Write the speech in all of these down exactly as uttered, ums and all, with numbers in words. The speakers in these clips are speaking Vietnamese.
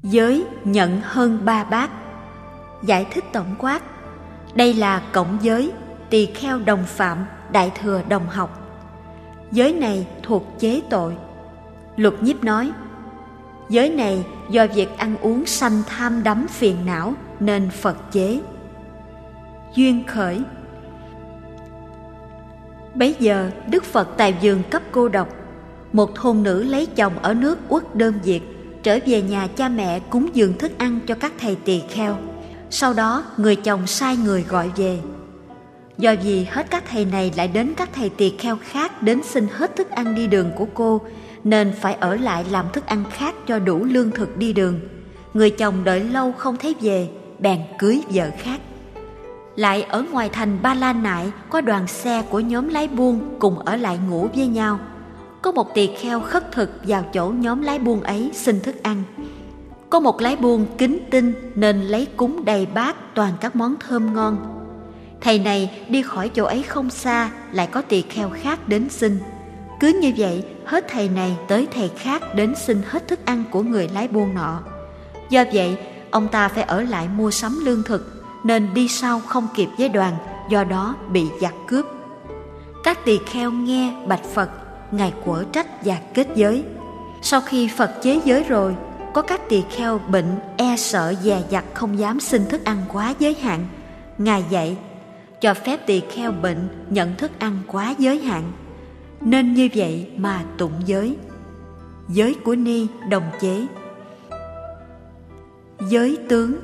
Giới nhận hơn ba bát. Giải thích tổng quát: đây là cộng giới, tỳ kheo đồng phạm, đại thừa đồng học. Giới này thuộc chế tội. Lục Nhiếp nói: giới này do việc ăn uống sanh tham đắm phiền não nên Phật chế. Duyên khởi. Bấy giờ Đức Phật tại vườn cấp cô độc, một thôn nữ lấy chồng ở nước Uất Đơm Việt, trở về nhà cha mẹ cúng dường thức ăn cho các thầy tỳ kheo. Sau đó người chồng sai người gọi về. Do vì hết các thầy này lại đến các thầy tỳ kheo khác đến xin hết thức ăn đi đường của cô, nên phải ở lại làm thức ăn khác cho đủ lương thực đi đường. Người chồng đợi lâu không thấy về, bèn cưới vợ khác. Lại ở ngoài thành Ba La Nại có đoàn xe của nhóm lái buôn cùng ở lại ngủ với nhau. Có một tỳ kheo khất thực vào chỗ nhóm lái buôn ấy xin thức ăn. Có một lái buôn kính tinh nên lấy cúng đầy bát toàn các món thơm ngon. Thầy này đi khỏi chỗ ấy không xa, lại có tỳ kheo khác đến xin. Cứ như vậy, hết thầy này tới thầy khác đến xin hết thức ăn của người lái buôn nọ. Do vậy, ông ta phải ở lại mua sắm lương thực, nên đi sau không kịp với đoàn, do đó bị giặc cướp. Các tỳ kheo nghe bạch Phật, Ngài quở trách và kết giới. Sau khi Phật chế giới rồi, có các tỳ kheo bệnh e sợ dè dặt không dám xin thức ăn quá giới hạn. Ngài dạy cho phép tỳ kheo bệnh nhận thức ăn quá giới hạn, nên như vậy mà tụng giới. Giới của Ni đồng chế. Giới tướng.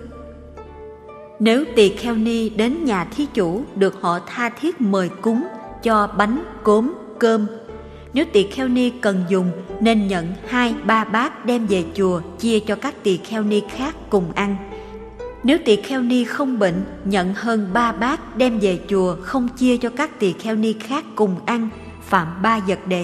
Nếu tỳ kheo Ni đến nhà thí chủ được họ tha thiết mời cúng cho bánh, cốm, cơm, nếu tỳ kheo Ni cần dùng nên nhận hai ba bát đem về chùa chia cho các tỳ kheo Ni khác cùng ăn. Nếu tỳ kheo Ni không bệnh, nhận hơn ba bát đem về chùa không chia cho các tỳ kheo Ni khác cùng ăn, phạm ba vật đề.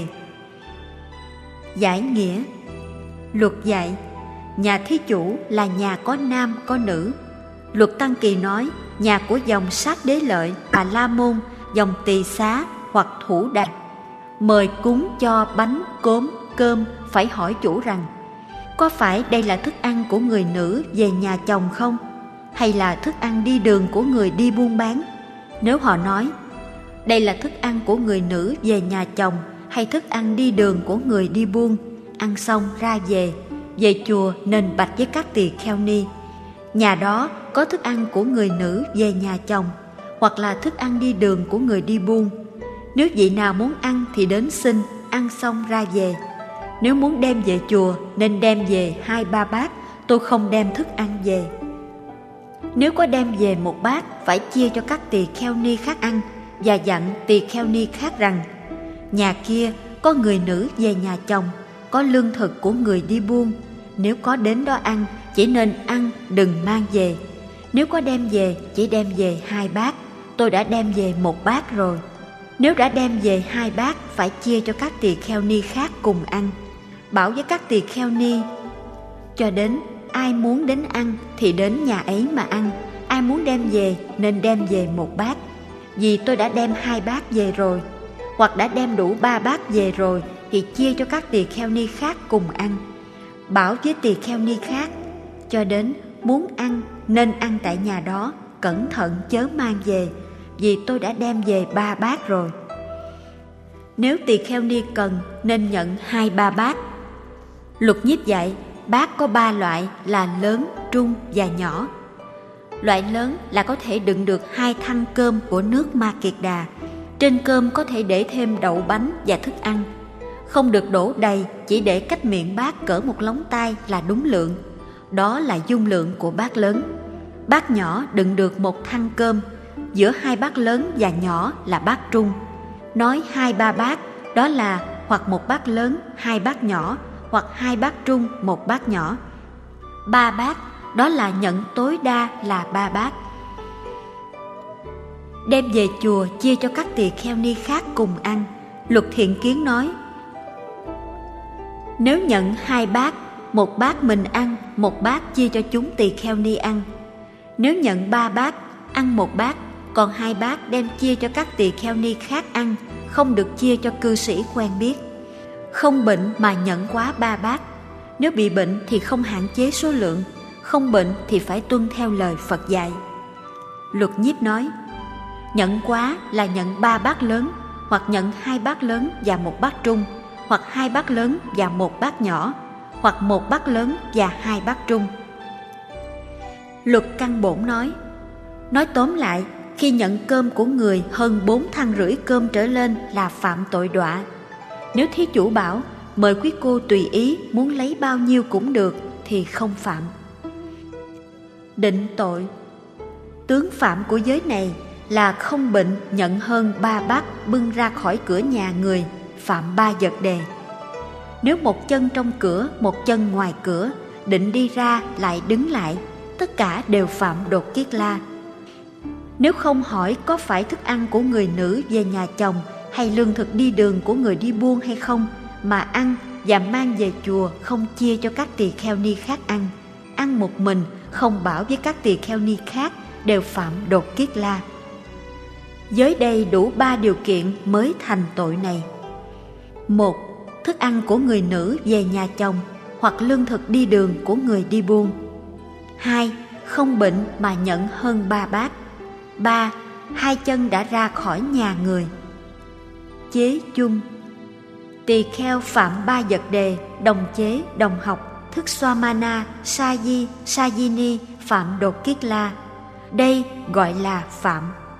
Giải nghĩa. Luật dạy nhà thí chủ là nhà có nam có nữ. Luật Tăng Kỳ nói nhà của dòng Sát Đế Lợi, Bà La Môn, dòng Tỳ Xá hoặc Thủ Đạt mời cúng cho bánh, cốm, cơm phải hỏi chủ rằng: có phải đây là thức ăn của người nữ về nhà chồng không? Hay là thức ăn đi đường của người đi buôn bán? Nếu họ nói đây là thức ăn của người nữ về nhà chồng hay thức ăn đi đường của người đi buôn, ăn xong ra về, về chùa nên bạch với các tỳ kheo Ni: nhà đó có thức ăn của người nữ về nhà chồng, hoặc là thức ăn đi đường của người đi buôn. Nếu vị nào muốn ăn thì đến xin, ăn xong ra về. Nếu muốn đem về chùa nên đem về hai ba bát, tôi không đem thức ăn về. Nếu có đem về một bát, phải chia cho các tỳ kheo Ni khác ăn, và dặn tỳ kheo Ni khác rằng: nhà kia có người nữ về nhà chồng, có lương thực của người đi buôn. Nếu có đến đó ăn, chỉ nên ăn, đừng mang về. Nếu có đem về, chỉ đem về hai bát, tôi đã đem về một bát rồi. Nếu đã đem về hai bát, phải chia cho các tỳ kheo Ni khác cùng ăn. Bảo với các tỳ kheo Ni: cho đến ai muốn đến ăn thì đến nhà ấy mà ăn, ai muốn đem về nên đem về một bát, vì tôi đã đem hai bát về rồi. Hoặc đã đem đủ ba bát về rồi thì chia cho các tỳ kheo Ni khác cùng ăn. Bảo với tỳ kheo Ni khác: cho đến muốn ăn nên ăn tại nhà đó, cẩn thận chớ mang về, vì tôi đã đem về ba bát rồi. Nếu tỳ kheo Ni cần nên nhận hai ba bát. Luật Nhiếp dạy bát có ba loại là lớn, trung và nhỏ. Loại lớn là có thể đựng được hai thăng cơm của nước Ma Kiệt Đà. Trên cơm có thể để thêm đậu bánh và thức ăn. Không được đổ đầy, chỉ để cách miệng bát cỡ một lóng tay là đúng lượng. Đó là dung lượng của bát lớn. Bát nhỏ đựng được một thăng cơm. Giữa hai bát lớn và nhỏ là bát trung. Nói hai ba bát, đó là hoặc một bát lớn, hai bát nhỏ, hoặc hai bát trung, một bát nhỏ. Ba bát, đó là nhận tối đa là ba bát. Đem về chùa chia cho các tỳ kheo Ni khác cùng ăn. Luật Thiện Kiến nói: nếu nhận hai bát, một bát mình ăn, một bát chia cho chúng tỳ kheo Ni ăn. Nếu nhận ba bát, ăn một bát, còn hai bát đem chia cho các tỳ kheo Ni khác ăn, không được chia cho cư sĩ quen biết. Không bệnh mà nhận quá ba bát. Nếu bị bệnh thì không hạn chế số lượng, không bệnh thì phải tuân theo lời Phật dạy. Luật Nhiếp nói, nhận quá là nhận ba bát lớn, hoặc nhận hai bát lớn và một bát trung, hoặc hai bát lớn và một bát nhỏ, hoặc một bát lớn và hai bát trung. Luật Căn Bổn nói, nói tóm lại, khi nhận cơm của người hơn bốn thăng rưỡi cơm trở lên là phạm tội đọa. Nếu thí chủ bảo mời quý cô tùy ý, muốn lấy bao nhiêu cũng được thì không phạm. Định tội. Tướng phạm của giới này là không bệnh nhận hơn ba bát bưng ra khỏi cửa nhà người, phạm ba vật đề. Nếu một chân trong cửa, một chân ngoài cửa, định đi ra lại đứng lại, tất cả đều phạm đột kiết la. Nếu không hỏi có phải thức ăn của người nữ về nhà chồng hay lương thực đi đường của người đi buôn hay không, mà ăn và mang về chùa không chia cho các tỳ kheo ni khác ăn, ăn một mình không bảo với các tỳ kheo ni khác, đều phạm đột kiết la. Giới đây đủ ba điều kiện mới thành tội này. Một, thức ăn của người nữ về nhà chồng hoặc lương thực đi đường của người đi buôn. Hai, không bệnh mà nhận hơn ba bát. Ba, hai chân đã ra khỏi nhà người. Chế chung. Tỳ kheo phạm ba vật đề, đồng chế, đồng học, thức Swamana, Sa Di, Sa Di Ni phạm đột kiết la. Đây gọi là phạm.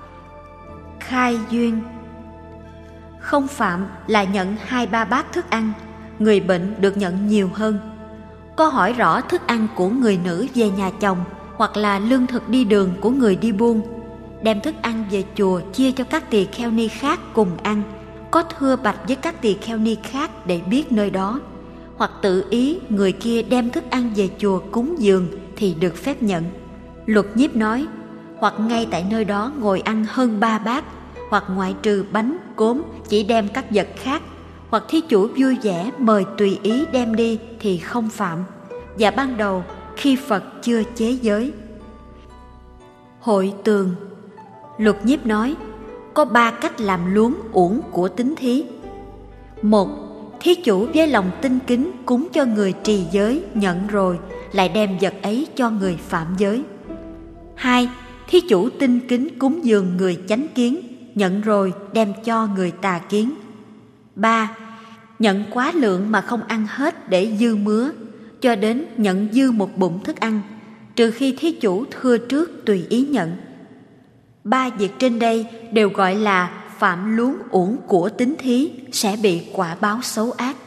Khai duyên. Không phạm là nhận hai ba bát thức ăn, người bệnh được nhận nhiều hơn. Có hỏi rõ thức ăn của người nữ về nhà chồng hoặc là lương thực đi đường của người đi buôn, đem thức ăn về chùa chia cho các tỳ kheo ni khác cùng ăn, có thưa bạch với các tỳ kheo ni khác để biết nơi đó, hoặc tự ý người kia đem thức ăn về chùa cúng dường thì được phép nhận. Luật Nhiếp nói, hoặc ngay tại nơi đó ngồi ăn hơn ba bát, hoặc ngoại trừ bánh, cốm chỉ đem các vật khác, hoặc thí chủ vui vẻ mời tùy ý đem đi thì không phạm. Và ban đầu khi Phật chưa chế giới. Hội tường. Luật Nhiếp nói, có ba cách làm luống uổng của tín thí. Một, thí chủ với lòng tinh kính cúng cho người trì giới nhận rồi, lại đem vật ấy cho người phạm giới. Hai, thí chủ tinh kính cúng dường người chánh kiến, nhận rồi đem cho người tà kiến. Ba, nhận quá lượng mà không ăn hết để dư mứa, cho đến nhận dư một bụng thức ăn, trừ khi thí chủ thưa trước tùy ý nhận. Ba việc trên đây đều gọi là phạm luống uổng của tín thí, sẽ bị quả báo xấu ác.